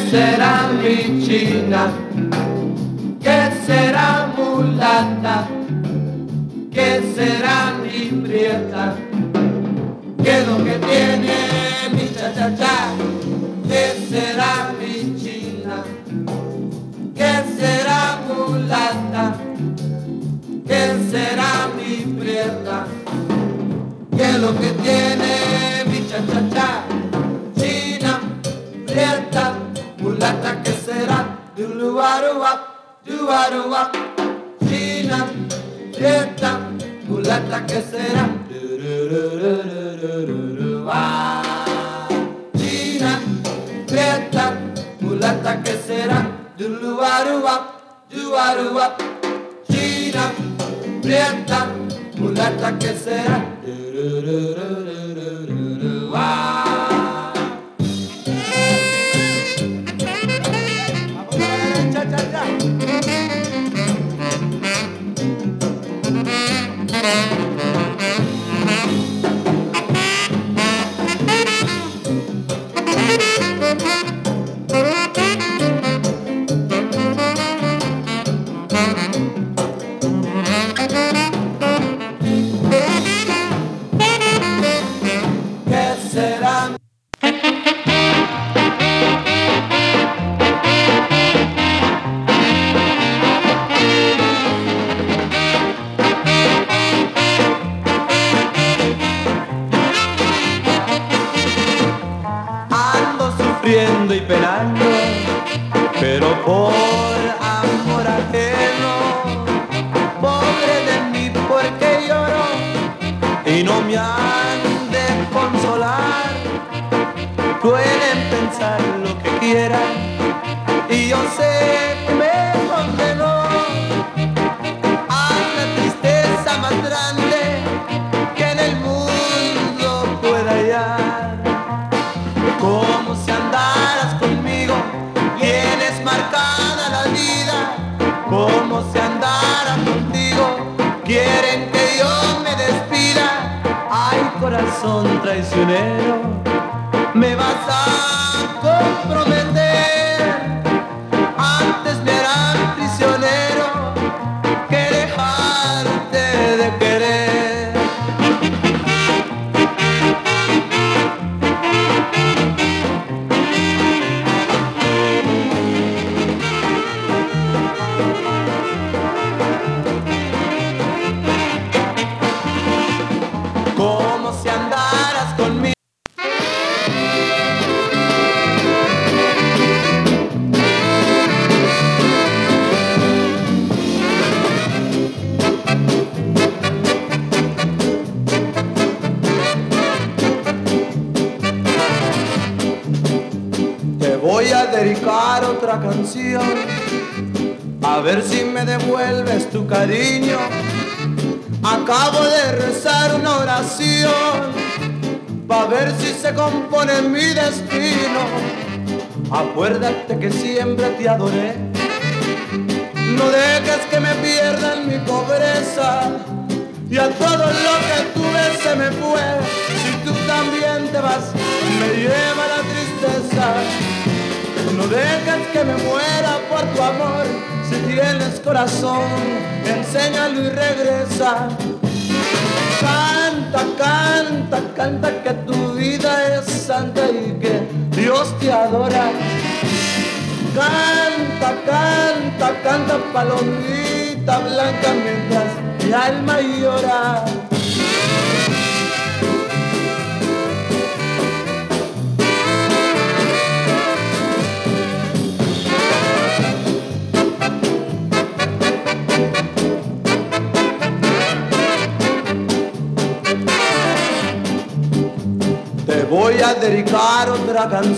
será mi china? ¿Qué será mulata? ¿Qué será mi prieta? ¿Qué es lo que tiene mi cha-cha-cha? ¿Qué será mi china? ¿Qué será mulata? ¿Qué será mi prieta? ¿Qué es lo que tiene mi cha-cha-cha? China, prieta, mulata, ¿qué será? Du-lu-wa-ru-wap, du-wa-ru-wap. China, prieta, mulata, ¿qué será? China, prieta, mulata, ¿qué será? Du-lu-wa-ru-wap, du-wa-ru-wap. China, prieta, mulata, ¿qué será? ¿Qué será? Ando sufriendo y penando, pero por amor ajeno. Pobre de mí porque lloro y no me han de consolar. Pueden pensar lo que quieran y yo sé que me condenó a la tristeza más grande que en el mundo pueda hallar. Como si andaras conmigo, tienes marcada la vida. Como si andara contigo, quieren que yo me despida. Ay, corazón traicionero, me vas a comprometer. Antes me harán prisionero que dejarte de querer. Como si andaras conmigo. Te voy a dedicar otra canción, a ver si me devuelves tu cariño. Acabo de rezar una oración, pa' ver si se compone mi destino. Acuérdate que siempre te adoré, no dejes que me pierda en mi pobreza. Y a todo lo que tuve se me fue, si tú también te vas, me lleva la tristeza. No dejes que me muera por tu amor, si tienes corazón, enséñalo y regresa. Canta, canta, canta que tu vida es santa y que Dios te adora. Canta, canta, canta, palomita blanca mientras mi alma llora. Te voy a dedicar otra canción.